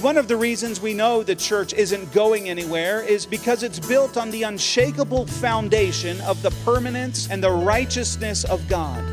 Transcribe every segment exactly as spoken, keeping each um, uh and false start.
One of the reasons we know the church isn't going anywhere is because it's built on the unshakable foundation of the permanence and the righteousness of God.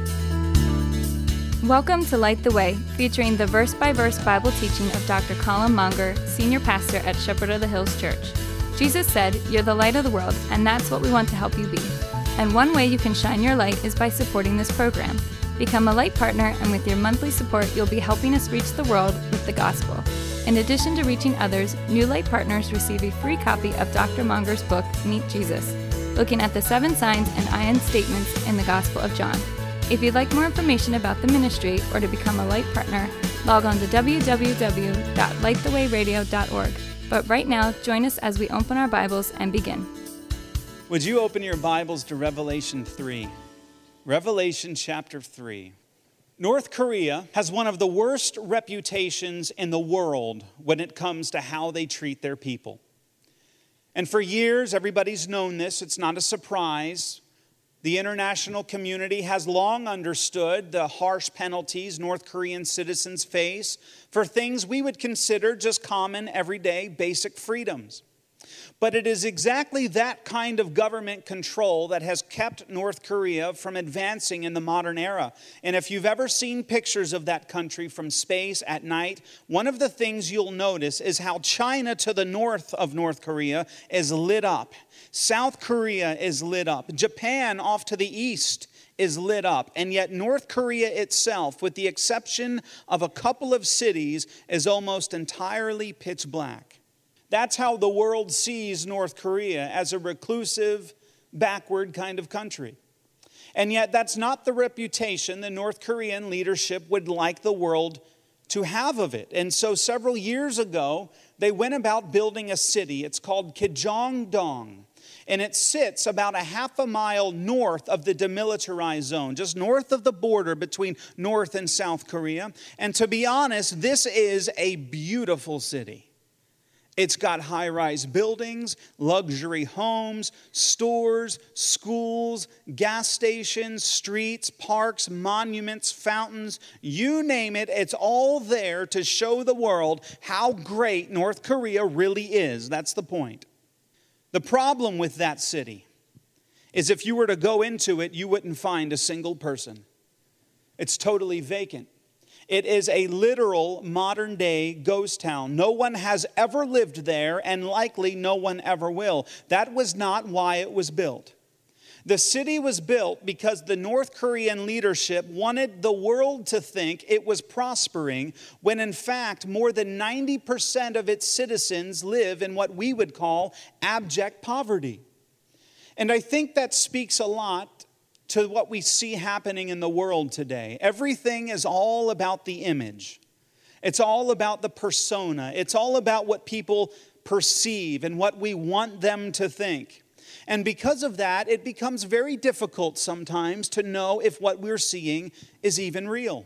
Welcome to Light the Way, featuring the verse-by-verse Bible teaching of Doctor Colin Monger, Senior Pastor at Shepherd of the Hills Church. Jesus said, "You're the light of the world," and that's what we want to help you be. And one way you can shine your light is by supporting this program. Become a light partner, and with your monthly support, you'll be helping us reach the world with the gospel. In addition to reaching others, new light partners receive a free copy of Doctor Monger's book, Meet Jesus, looking at the seven signs and I N statements in the Gospel of John. If you'd like more information about the ministry or to become a light partner, log on to w w w dot light the way radio dot org. But right now, join us as we open our Bibles and begin. Would you open your Bibles to Revelation three? Revelation chapter three. North Korea has one of the worst reputations in the world when it comes to how they treat their people. And for years, everybody's known this. It's not a surprise. The international community has long understood the harsh penalties North Korean citizens face for things we would consider just common, everyday, basic freedoms. But it is exactly that kind of government control that has kept North Korea from advancing in the modern era. And if you've ever seen pictures of that country from space at night, one of the things you'll notice is how China to the north of North Korea is lit up. South Korea is lit up. Japan off to the east is lit up. And yet North Korea itself, with the exception of a couple of cities, is almost entirely pitch black. That's how the world sees North Korea, as a reclusive, backward kind of country. And yet that's not the reputation the North Korean leadership would like the world to have of it. And so several years ago, they went about building a city. It's called Kejongdong. And it sits about a half a mile north of the demilitarized zone, just north of the border between North and South Korea. And to be honest, this is a beautiful city. It's got high-rise buildings, luxury homes, stores, schools, gas stations, streets, parks, monuments, fountains, you name it, it's all there to show the world how great North Korea really is. That's the point. The problem with that city is if you were to go into it, you wouldn't find a single person. It's totally vacant. It is a literal modern-day ghost town. No one has ever lived there, and likely no one ever will. That was not why it was built. The city was built because the North Korean leadership wanted the world to think it was prospering, when in fact more than ninety percent of its citizens live in what we would call abject poverty. And I think that speaks a lot to what we see happening in the world today. Everything is all about the image. It's all about the persona. It's all about what people perceive and what we want them to think. And because of that, it becomes very difficult sometimes to know if what we're seeing is even real.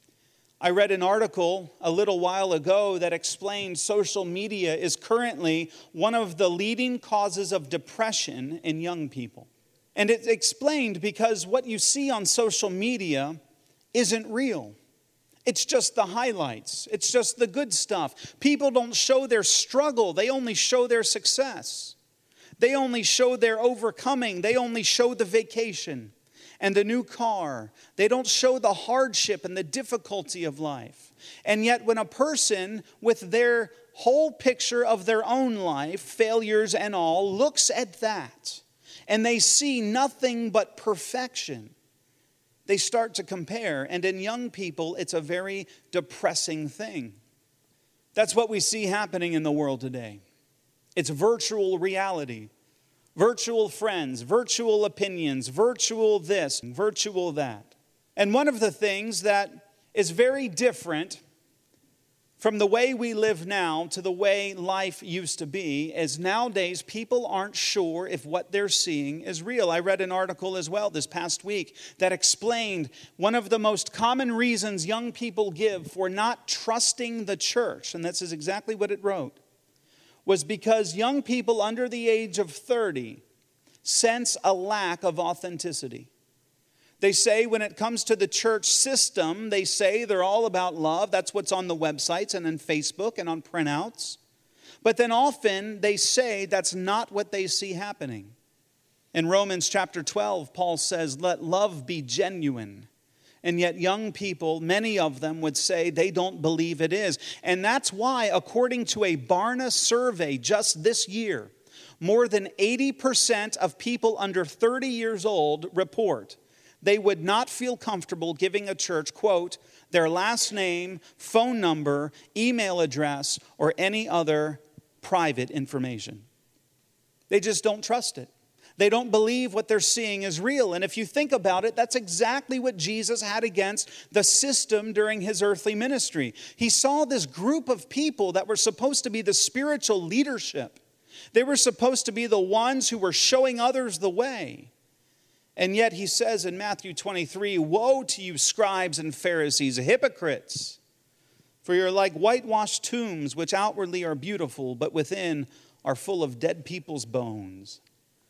I read an article a little while ago that explained social media is currently one of the leading causes of depression in young people. And it's explained because what you see on social media isn't real. It's just the highlights. It's just the good stuff. People don't show their struggle. They only show their success. They only show their overcoming. They only show the vacation and the new car. They don't show the hardship and the difficulty of life. And yet when a person with their whole picture of their own life, failures and all, looks at that, and they see nothing but perfection, they start to compare. And in young people, it's a very depressing thing. That's what we see happening in the world today. It's virtual reality, virtual friends, virtual opinions, virtual this, virtual that. And one of the things that is very different from the way we live now to the way life used to be is nowadays people aren't sure if what they're seeing is real. I read an article as well this past week that explained one of the most common reasons young people give for not trusting the church, and this is exactly what it wrote, was because young people under the age of thirty sense a lack of authenticity. They say when it comes to the church system, they say they're all about love. That's what's on the websites and on Facebook and on printouts. But then often they say that's not what they see happening. In Romans chapter twelve, Paul says, let love be genuine. And yet young people, many of them would say they don't believe it is. And that's why, according to a Barna survey just this year, more than eighty percent of people under thirty years old report they would not feel comfortable giving a church, quote, their last name, phone number, email address, or any other private information. They just don't trust it. They don't believe what they're seeing is real. And if you think about it, that's exactly what Jesus had against the system during his earthly ministry. He saw this group of people that were supposed to be the spiritual leadership. They were supposed to be the ones who were showing others the way. And yet he says in Matthew twenty-three, woe to you scribes and Pharisees, hypocrites, for you're like whitewashed tombs, which outwardly are beautiful, but within are full of dead people's bones.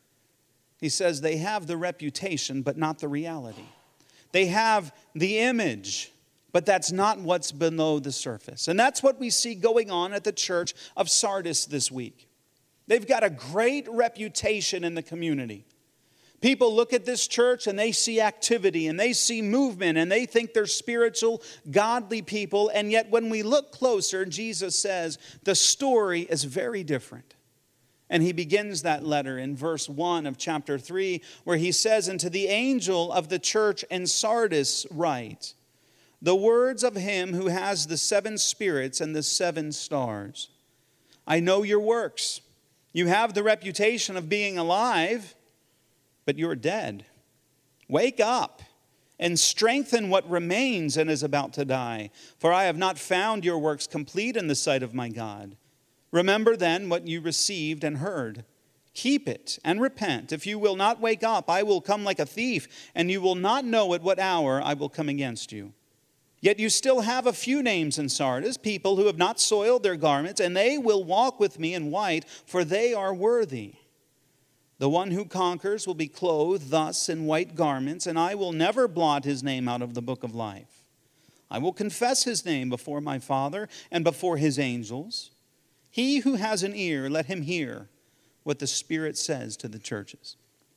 He says they have the reputation, but not the reality. They have the image, but that's not what's below the surface. And that's what we see going on at the church of Sardis this week. They've got a great reputation in the community. People look at this church and they see activity and they see movement and they think they're spiritual, godly people. And yet when we look closer, Jesus says the story is very different. And he begins that letter in verse one of chapter three, where he says, and to the angel of the church in Sardis write, the words of him who has the seven spirits and the seven stars. I know your works. You have the reputation of being alive, but you're dead. Wake up and strengthen what remains and is about to die. For I have not found your works complete in the sight of my God. Remember then what you received and heard. Keep it and repent. If you will not wake up, I will come like a thief, and you will not know at what hour I will come against you. Yet you still have a few names in Sardis, people who have not soiled their garments, and they will walk with me in white, for they are worthy. The one who conquers will be clothed thus in white garments, and I will never blot his name out of the book of life. I will confess his name before my Father and before his angels. He who has an ear, let him hear what the Spirit says to the churches.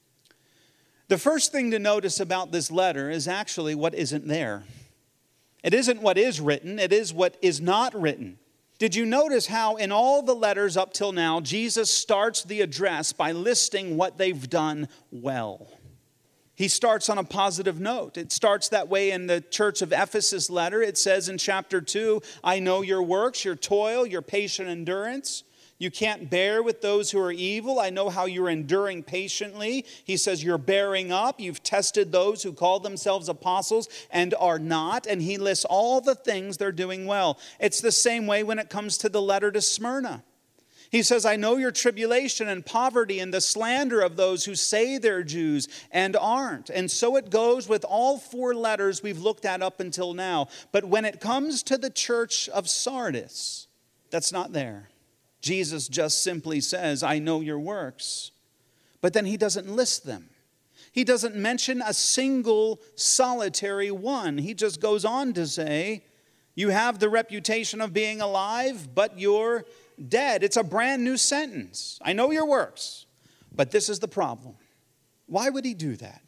The first thing to notice about this letter is actually what isn't there. It isn't what is written, it is what is not written. Did you notice how in all the letters up till now, Jesus starts the address by listing what they've done well? He starts on a positive note. It starts that way in the church of Ephesus letter. It says in chapter two, I know your works, your toil, your patient endurance. You can't bear with those who are evil. I know how you're enduring patiently. He says you're bearing up. You've tested those who call themselves apostles and are not. And he lists all the things they're doing well. It's the same way when it comes to the letter to Smyrna. He says, I know your tribulation and poverty and the slander of those who say they're Jews and aren't. And so it goes with all four letters we've looked at up until now. But when it comes to the church of Sardis, that's not there. Jesus just simply says, I know your works. But then he doesn't list them. He doesn't mention a single solitary one. He just goes on to say, you have the reputation of being alive, but you're dead. It's a brand new sentence. I know your works, but this is the problem. Why would he do that?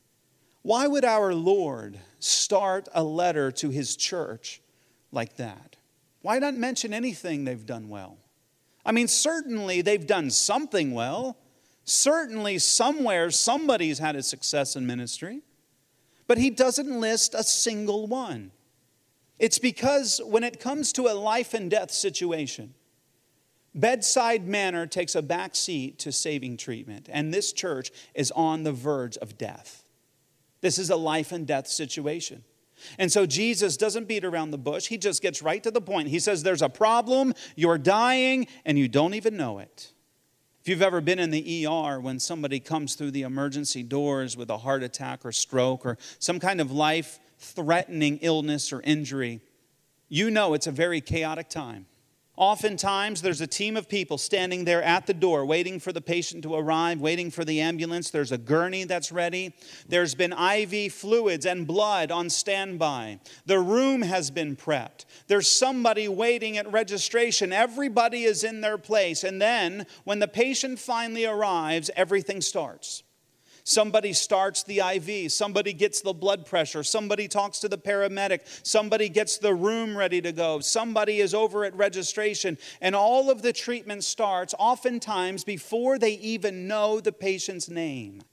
Why would our Lord start a letter to his church like that? Why not mention anything they've done well? I mean, certainly they've done something well. Certainly somewhere somebody's had a success in ministry. But he doesn't list a single one. It's because when it comes to a life and death situation, bedside manner takes a back seat to saving treatment. And this church is on the verge of death. This is a life and death situation. And so Jesus doesn't beat around the bush. He just gets right to the point. He says there's a problem, you're dying, and you don't even know it. If you've ever been in the E R when somebody comes through the emergency doors with a heart attack or stroke or some kind of life-threatening illness or injury, you know it's a very chaotic time. Oftentimes, there's a team of people standing there at the door waiting for the patient to arrive, waiting for the ambulance. There's a gurney that's ready. There's been I V fluids and blood on standby. The room has been prepped. There's somebody waiting at registration. Everybody is in their place. And then, when the patient finally arrives, everything starts. Somebody starts the I V. Somebody gets the blood pressure. Somebody talks to the paramedic. Somebody gets the room ready to go. Somebody is over at registration. And all of the treatment starts oftentimes before they even know the patient's name.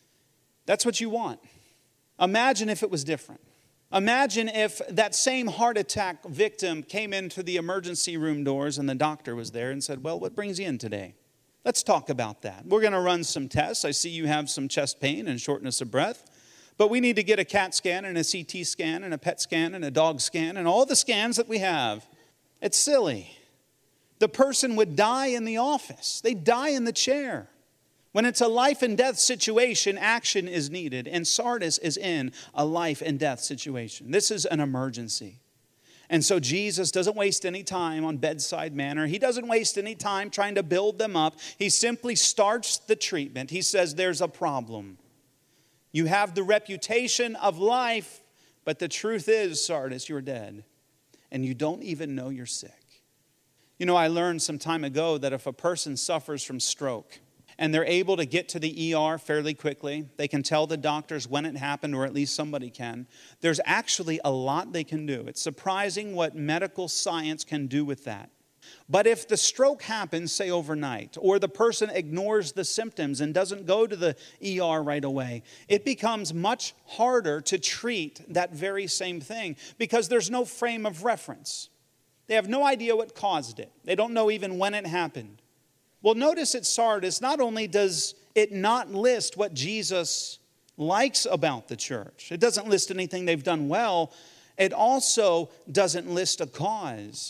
That's what you want. Imagine if it was different. Imagine if that same heart attack victim came into the emergency room doors and the doctor was there and said, "Well, what brings you in today? Let's talk about that. We're going to run some tests. I see you have some chest pain and shortness of breath. But we need to get a CAT scan and a C T scan and a PET scan and a dog scan and all the scans that we have." It's silly. The person would die in the office. They die in the chair. When it's a life and death situation, action is needed. And Sardis is in a life and death situation. This is an emergency. And so Jesus doesn't waste any time on bedside manner. He doesn't waste any time trying to build them up. He simply starts the treatment. He says, there's a problem. You have the reputation of life, but the truth is, Sardis, you're dead. And you don't even know you're sick. You know, I learned some time ago that if a person suffers from stroke, and they're able to get to the E R fairly quickly, they can tell the doctors when it happened, or at least somebody can. There's actually a lot they can do. It's surprising what medical science can do with that. But if the stroke happens, say overnight, or the person ignores the symptoms and doesn't go to the E R right away, it becomes much harder to treat that very same thing because there's no frame of reference. They have no idea what caused it. They don't know even when it happened. Well, notice at Sardis, not only does it not list what Jesus likes about the church, it doesn't list anything they've done well, it also doesn't list a cause.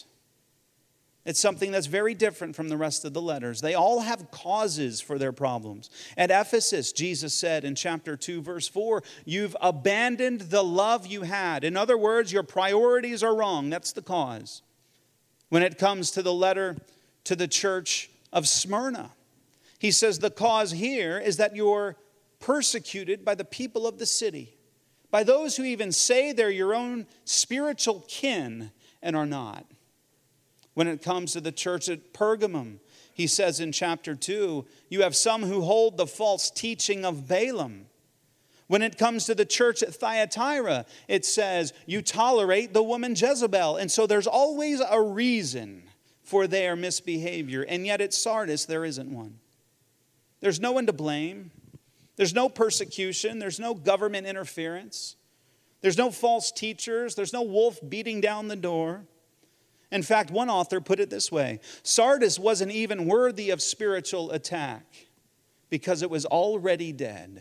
It's something that's very different from the rest of the letters. They all have causes for their problems. At Ephesus, Jesus said in chapter two, verse four, you've abandoned the love you had. In other words, your priorities are wrong. That's the cause. When it comes to the letter to the church of Smyrna, he says the cause here is that you're persecuted by the people of the city, by those who even say they're your own spiritual kin and are not. When it comes to the church at Pergamum, he says in chapter two, you have some who hold the false teaching of Balaam. When it comes to the church at Thyatira, it says you tolerate the woman Jezebel. And so there's always a reason for their misbehavior. And yet at Sardis, there isn't one. There's no one to blame. There's no persecution. There's no government interference. There's no false teachers. There's no wolf beating down the door. In fact, one author put it this way: Sardis wasn't even worthy of spiritual attack because it was already dead.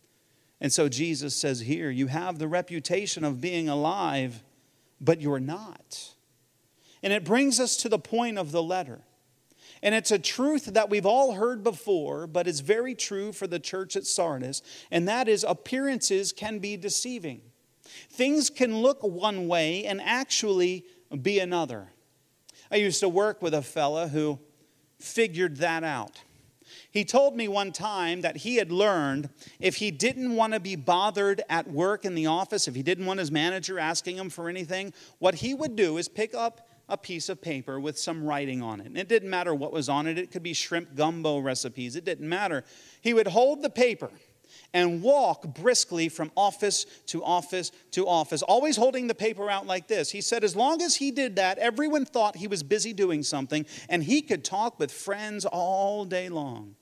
And so Jesus says here, you have the reputation of being alive, but you're not. And it brings us to the point of the letter. And it's a truth that we've all heard before, but it's very true for the church at Sardis. And that is, appearances can be deceiving. Things can look one way and actually be another. I used to work with a fella who figured that out. He told me one time that he had learned if he didn't want to be bothered at work in the office, if he didn't want his manager asking him for anything, what he would do is pick up a piece of paper with some writing on it. And it didn't matter what was on it. It could be shrimp gumbo recipes. It didn't matter. He would hold the paper and walk briskly from office to office to office, always holding the paper out like this. He said as long as he did that, everyone thought he was busy doing something, and he could talk with friends all day long.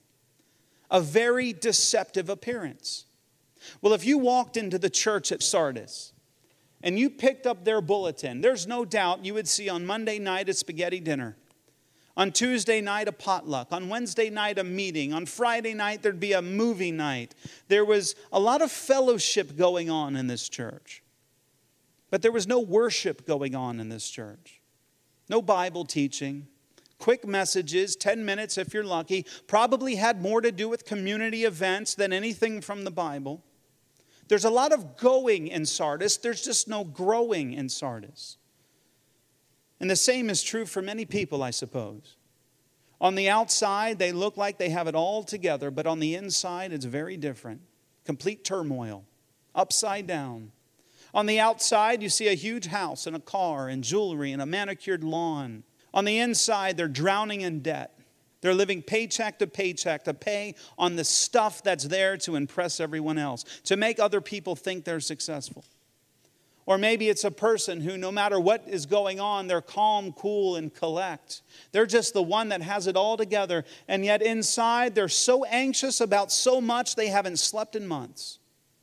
A very deceptive appearance. Well, if you walked into the church at Sardis and you picked up their bulletin, there's no doubt you would see on Monday night a spaghetti dinner. On Tuesday night, a potluck. On Wednesday night, a meeting. On Friday night, there'd be a movie night. There was a lot of fellowship going on in this church. But there was no worship going on in this church. No Bible teaching. Quick messages, ten minutes if you're lucky. Probably had more to do with community events than anything from the Bible. There's a lot of going in Sardis. There's just no growing in Sardis. And the same is true for many people, I suppose. On the outside, they look like they have it all together, but on the inside, it's very different. Complete turmoil, upside down. On the outside, you see a huge house and a car and jewelry and a manicured lawn. On the inside, they're drowning in debt. They're living paycheck to paycheck to pay on the stuff that's there to impress everyone else, to make other people think they're successful. Or maybe it's a person who, no matter what is going on, they're calm, cool, and collect. They're just the one that has it all together. And yet inside, they're so anxious about so much they haven't slept in months.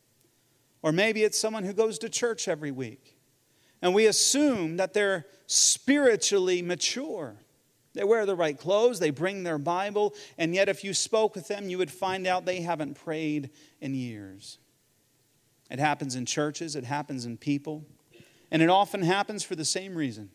Or maybe it's someone who goes to church every week. And we assume that they're spiritually mature. They wear the right clothes, they bring their Bible, and yet if you spoke with them, you would find out they haven't prayed in years. It happens in churches, it happens in people, and it often happens for the same reason.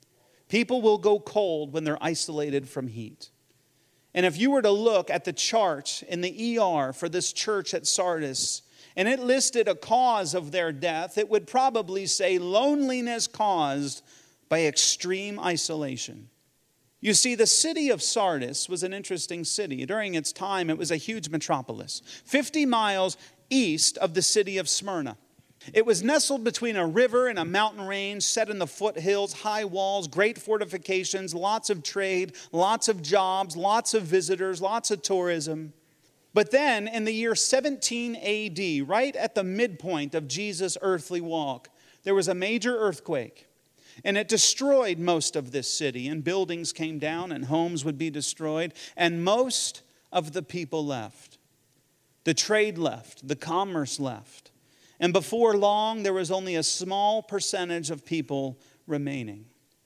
People will go cold when they're isolated from heat. And if you were to look at the chart in the E R for this church at Sardis, and it listed a cause of their death, it would probably say loneliness caused by extreme isolation. You see, the city of Sardis was an interesting city. During its time, it was a huge metropolis, fifty miles east of the city of Smyrna. It was nestled between a river and a mountain range, set in the foothills, high walls, great fortifications, lots of trade, lots of jobs, lots of visitors, lots of tourism. But then, in the year seventeen A D, right at the midpoint of Jesus' earthly walk, there was a major earthquake. And it destroyed most of this city, and buildings came down, and homes would be destroyed, and most of the people left. The trade left, the commerce left. And before long, there was only a small percentage of people remaining.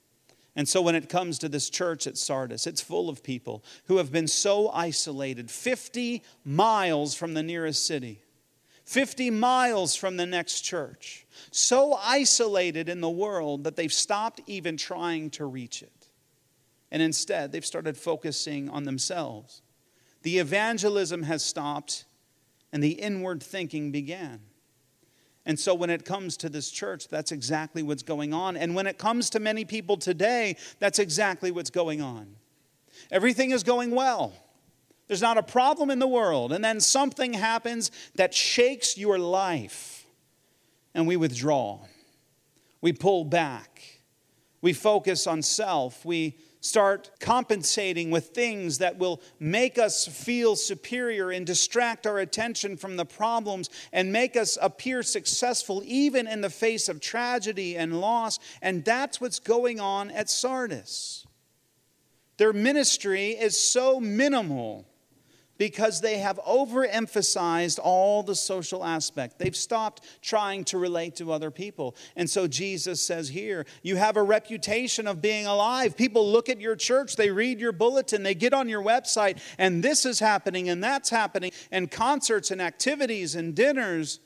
And so when it comes to this church at Sardis, it's full of people who have been so isolated, fifty miles from the nearest city, fifty miles from the next church, so isolated in the world that they've stopped even trying to reach it. And instead, they've started focusing on themselves. The evangelism has stopped, and the inward thinking began. And so when it comes to this church, that's exactly what's going on. And when it comes to many people today, that's exactly what's going on. Everything is going well. There's not a problem in the world. And then something happens that shakes your life. And we withdraw. We pull back. We focus on self. We start compensating with things that will make us feel superior and distract our attention from the problems and make us appear successful even in the face of tragedy and loss. And that's what's going on at Sardis. Their ministry is so minimal because they have overemphasized all the social aspect. They've stopped trying to relate to other people. And so Jesus says here, you have a reputation of being alive. People look at your church, they read your bulletin, they get on your website, and this is happening and that's happening, and concerts and activities and dinners.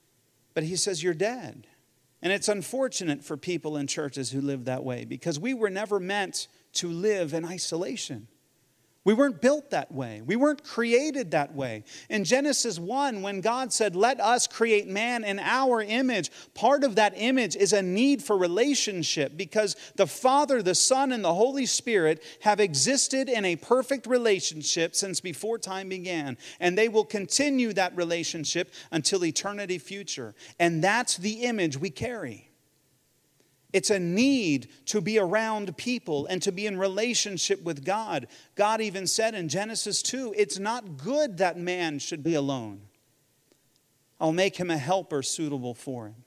But he says you're dead. And it's unfortunate for people in churches who live that way, because we were never meant to live in isolation. We weren't built that way. We weren't created that way. In Genesis one, when God said, let us create man in our image, part of that image is a need for relationship, because the Father, the Son, and the Holy Spirit have existed in a perfect relationship since before time began. And they will continue that relationship until eternity future. And that's the image we carry. It's a need to be around people and to be in relationship with God. God even said in Genesis two, it's not good that man should be alone. I'll make him a helper suitable for him.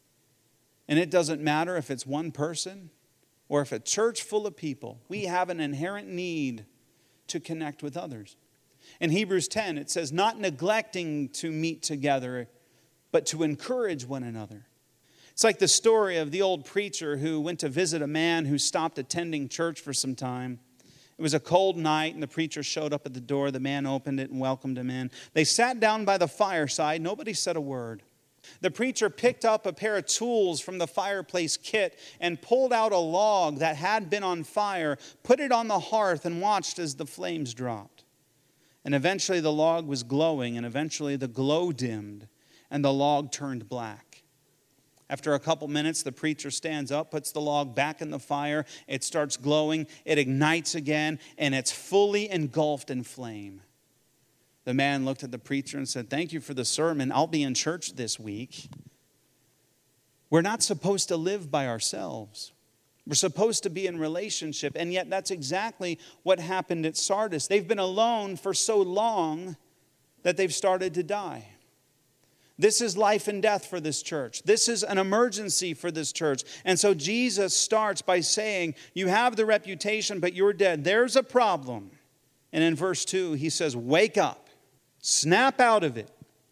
And it doesn't matter if it's one person or if a church full of people. We have an inherent need to connect with others. In Hebrews ten, it says, not neglecting to meet together, but to encourage one another. It's like the story of the old preacher who went to visit a man who stopped attending church for some time. It was a cold night, and the preacher showed up at the door. The man opened it and welcomed him in. They sat down by the fireside. Nobody said a word. The preacher picked up a pair of tools from the fireplace kit and pulled out a log that had been on fire, put it on the hearth, and watched as the flames dropped. And eventually the log was glowing, and eventually the glow dimmed, and the log turned black. After a couple minutes, the preacher stands up, puts the log back in the fire. It starts glowing. It ignites again, and it's fully engulfed in flame. The man looked at the preacher and said, "Thank you for the sermon. I'll be in church this week." We're not supposed to live by ourselves. We're supposed to be in relationship, and yet that's exactly what happened at Sardis. They've been alone for so long that they've started to die. This is life and death for this church. This is an emergency for this church. And so Jesus starts by saying, you have the reputation, but you're dead. There's a problem. And in verse two, he says, wake up. Snap out of it.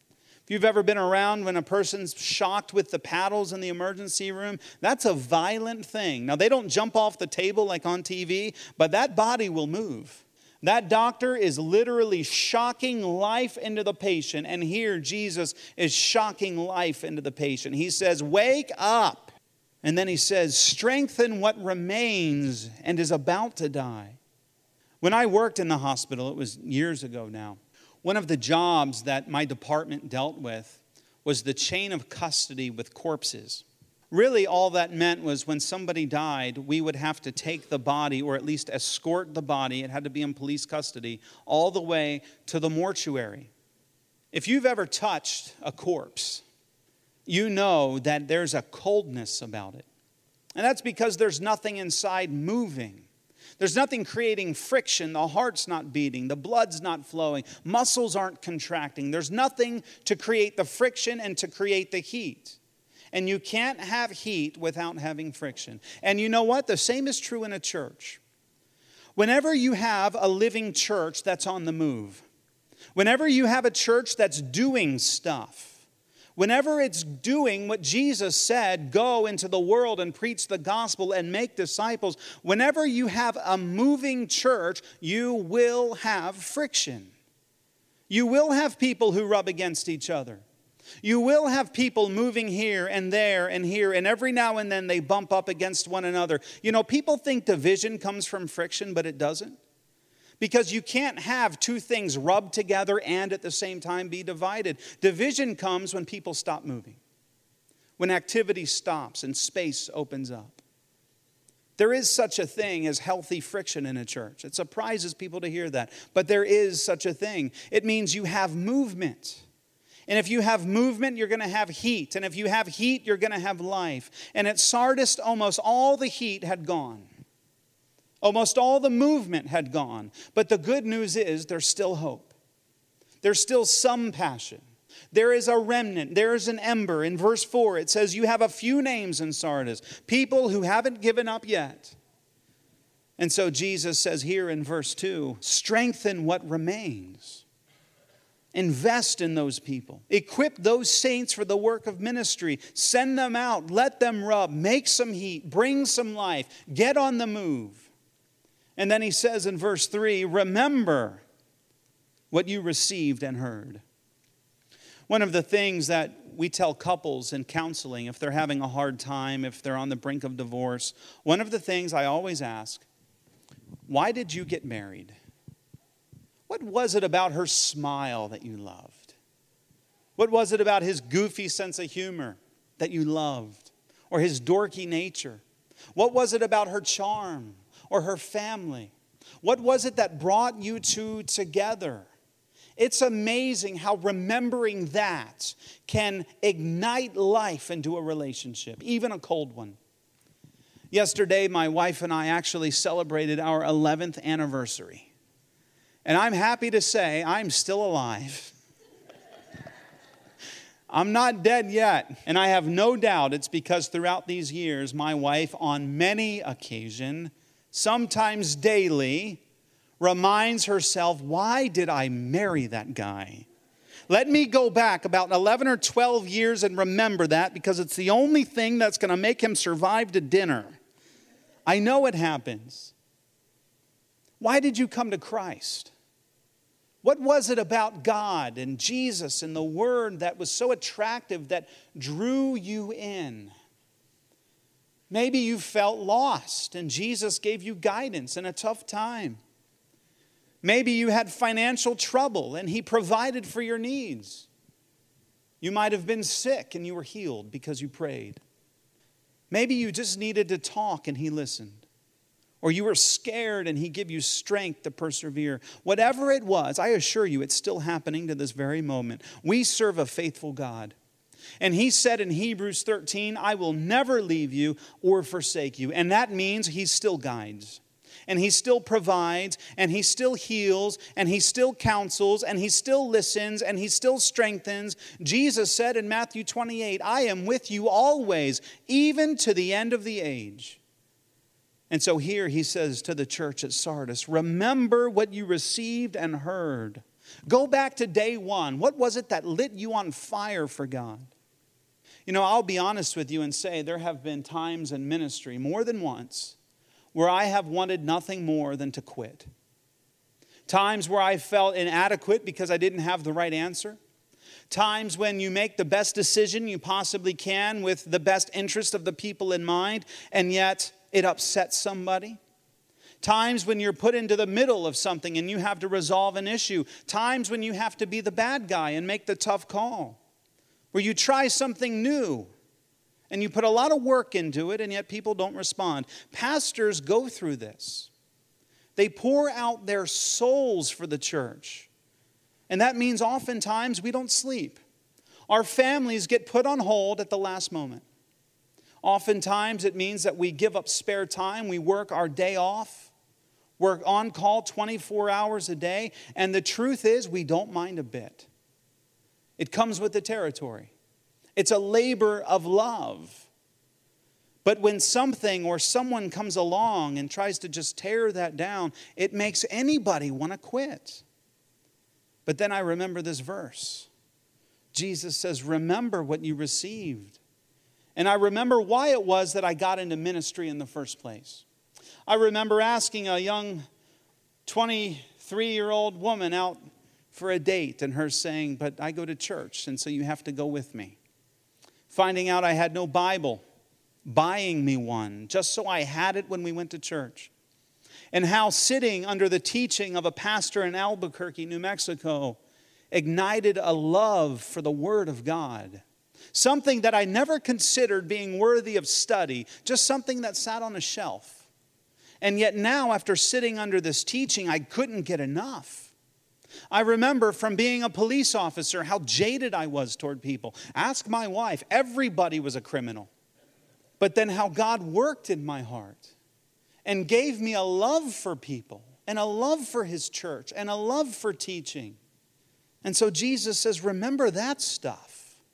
If you've ever been around when a person's shocked with the paddles in the emergency room, that's a violent thing. Now, they don't jump off the table like on T V, but that body will move. That doctor is literally shocking life into the patient. And here Jesus is shocking life into the patient. He says, wake up. And then he says, strengthen what remains and is about to die. When I worked in the hospital, it was years ago now, one of the jobs that my department dealt with was the chain of custody with corpses. Really, all that meant was when somebody died, we would have to take the body, or at least escort the body, it had to be in police custody, all the way to the mortuary. If you've ever touched a corpse, you know that there's a coldness about it. And that's because there's nothing inside moving. There's nothing creating friction. The heart's not beating. The blood's not flowing. Muscles aren't contracting. There's nothing to create the friction and to create the heat. And you can't have heat without having friction. And you know what? The same is true in a church. Whenever you have a living church that's on the move, whenever you have a church that's doing stuff, whenever it's doing what Jesus said, go into the world and preach the gospel and make disciples, whenever you have a moving church, you will have friction. You will have people who rub against each other. You will have people moving here and there and here, and every now and then they bump up against one another. You know, people think division comes from friction, but it doesn't. Because you can't have two things rub together and at the same time be divided. Division comes when people stop moving, when activity stops and space opens up. There is such a thing as healthy friction in a church. It surprises people to hear that, but there is such a thing. It means you have movement. And if you have movement, you're going to have heat. And if you have heat, you're going to have life. And at Sardis, almost all the heat had gone. Almost all the movement had gone. But the good news is there's still hope. There's still some passion. There is a remnant. There is an ember. In verse four, it says you have a few names in Sardis. People who haven't given up yet. And so Jesus says here in verse two, strengthen what remains. Invest in those people. Equip those saints for the work of ministry. Send them out. Let them rub. Make some heat. Bring some life. Get on the move. And then he says in verse three, remember what you received and heard. One of the things that we tell couples in counseling, if they're having a hard time, if they're on the brink of divorce, one of the things I always ask, why did you get married? What was it about her smile that you loved? What was it about his goofy sense of humor that you loved? Or his dorky nature? What was it about her charm or her family? What was it that brought you two together? It's amazing how remembering that can ignite life into a relationship, even a cold one. Yesterday, my wife and I actually celebrated our eleventh anniversary. And I'm happy to say I'm still alive. I'm not dead yet. And I have no doubt it's because throughout these years, my wife on many occasions, sometimes daily, reminds herself, why did I marry that guy? Let me go back about eleven or twelve years and remember that, because it's the only thing that's going to make him survive to dinner. I know it happens. Why did you come to Christ? What was it about God and Jesus and the Word that was so attractive that drew you in? Maybe you felt lost and Jesus gave you guidance in a tough time. Maybe you had financial trouble and He provided for your needs. You might have been sick and you were healed because you prayed. Maybe you just needed to talk and he listened. Or you were scared and he gave you strength to persevere. Whatever it was, I assure you it's still happening to this very moment. We serve a faithful God. And he said in Hebrews thirteen, I will never leave you or forsake you. And that means he still guides. And he still provides, and he still heals, and he still counsels, and he still listens, and he still strengthens. Jesus said in Matthew twenty-eight, I am with you always, even to the end of the age. And so here he says to the church at Sardis, remember what you received and heard. Go back to day one. What was it that lit you on fire for God? You know, I'll be honest with you and say there have been times in ministry, more than once, where I have wanted nothing more than to quit. Times where I felt inadequate because I didn't have the right answer. Times when you make the best decision you possibly can with the best interest of the people in mind, and yet it upsets somebody. Times when you're put into the middle of something and you have to resolve an issue. Times when you have to be the bad guy and make the tough call. Where you try something new and you put a lot of work into it and yet people don't respond. Pastors go through this. They pour out their souls for the church. And that means oftentimes we don't sleep. Our families get put on hold at the last moment. Oftentimes it means that we give up spare time. We work our day off. We're on call twenty-four hours a day. And the truth is we don't mind a bit. It comes with the territory. It's a labor of love. But when something or someone comes along and tries to just tear that down, it makes anybody want to quit. But then I remember this verse. Jesus says, remember what you received. And I remember why it was that I got into ministry in the first place. I remember asking a young twenty-three-year-old woman out for a date and her saying, but I go to church and so you have to go with me. Finding out I had no Bible, buying me one just so I had it when we went to church. And how sitting under the teaching of a pastor in Albuquerque, New Mexico, ignited a love for the Word of God. Something that I never considered being worthy of study, just something that sat on a shelf. And yet now, after sitting under this teaching, I couldn't get enough. I remember from being a police officer how jaded I was toward people. Ask my wife, everybody was a criminal. But then how God worked in my heart and gave me a love for people and a love for his church and a love for teaching. And so Jesus says, remember that stuff.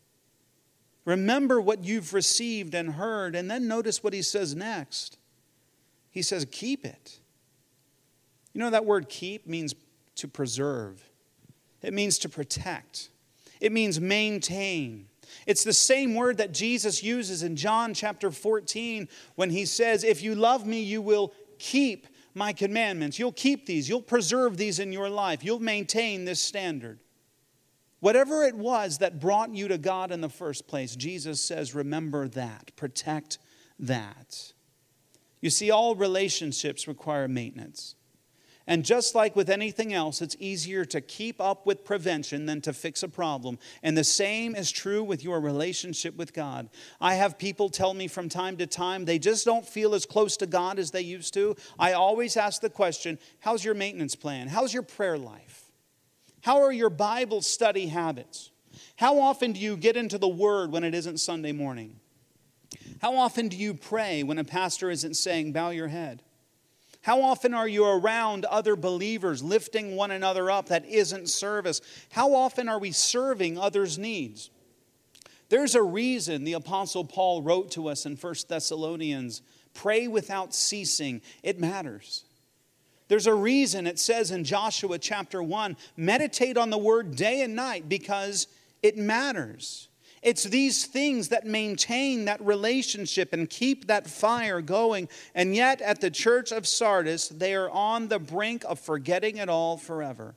Remember what you've received and heard. And then notice what he says next. He says, keep it. You know that word keep means to preserve. It means to protect. It means maintain. It's the same word that Jesus uses in John chapter fourteen when he says, if you love me, you will keep my commandments. You'll keep these. You'll preserve these in your life. You'll maintain this standard. Whatever it was that brought you to God in the first place, Jesus says, remember that. Protect that. You see, all relationships require maintenance. And just like with anything else, it's easier to keep up with prevention than to fix a problem. And the same is true with your relationship with God. I have people tell me from time to time they just don't feel as close to God as they used to. I always ask the question, how's your maintenance plan? How's your prayer life? How are your Bible study habits? How often do you get into the Word when it isn't Sunday morning? How often do you pray when a pastor isn't saying, bow your head? How often are you around other believers, lifting one another up that isn't service? How often are we serving others' needs? There's a reason the Apostle Paul wrote to us in First Thessalonians, pray without ceasing. It matters. There's a reason it says in Joshua chapter one, meditate on the word day and night because it matters. It's these things that maintain that relationship and keep that fire going. And yet at the church of Sardis, they are on the brink of forgetting it all forever.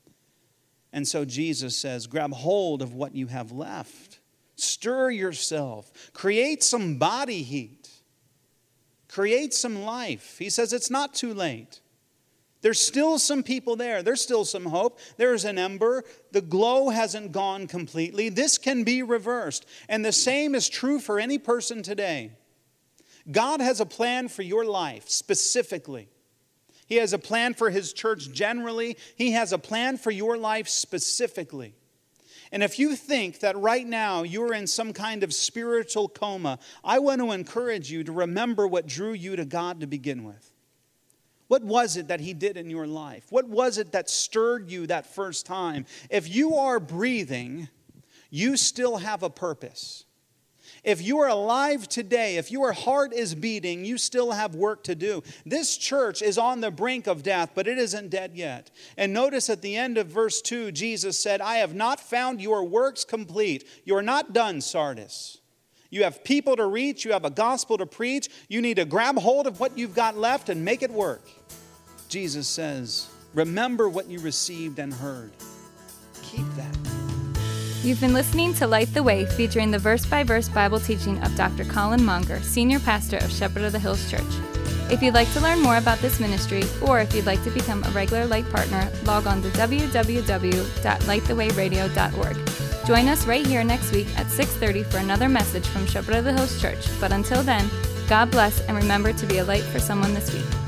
And so Jesus says, grab hold of what you have left. Stir yourself. Create some body heat. Create some life. He says it's not too late. There's still some people there. There's still some hope. There's an ember. The glow hasn't gone completely. This can be reversed. And the same is true for any person today. God has a plan for your life specifically. He has a plan for his church generally. He has a plan for your life specifically. And if you think that right now you're in some kind of spiritual coma, I want to encourage you to remember what drew you to God to begin with. What was it that he did in your life? What was it that stirred you that first time? If you are breathing, you still have a purpose. If you are alive today, if your heart is beating, you still have work to do. This church is on the brink of death, but it isn't dead yet. And notice at the end of verse two, Jesus said, I have not found your works complete. You're not done, Sardis. You have people to reach. You have a gospel to preach. You need to grab hold of what you've got left and make it work. Jesus says, remember what you received and heard. Keep that. You've been listening to Light the Way, featuring the verse-by-verse Bible teaching of Doctor Colin Monger, Senior Pastor of Shepherd of the Hills Church. If you'd like to learn more about this ministry, or if you'd like to become a regular Light partner, log on to w w w dot light the way radio dot org. Join us right here next week at six thirty for another message from Shepherd of the Hills Church. But until then, God bless, and remember to be a light for someone this week.